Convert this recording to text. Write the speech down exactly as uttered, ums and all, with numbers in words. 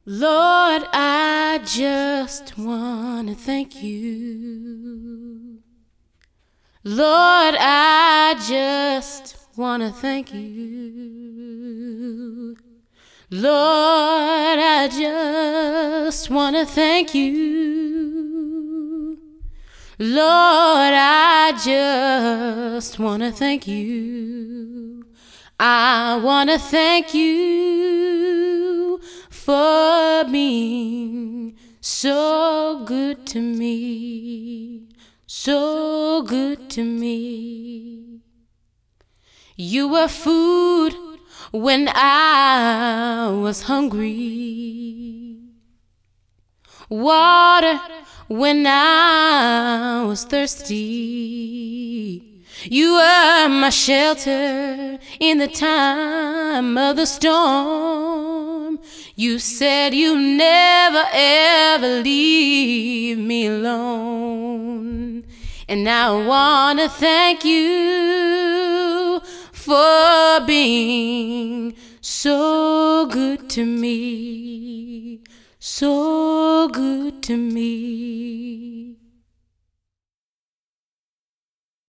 Lord, I just want to thank you. Lord, I just want to thank you. Lord, I just want to thank you. Lord, I just want to thank you. I want to thank you for being so good to me, so good to me. You were food when I was hungry, water when I was thirsty. You were my shelter in the time of the storm. You said you never ever leave me alone. And I want to thank you for being so good to me, so good to me.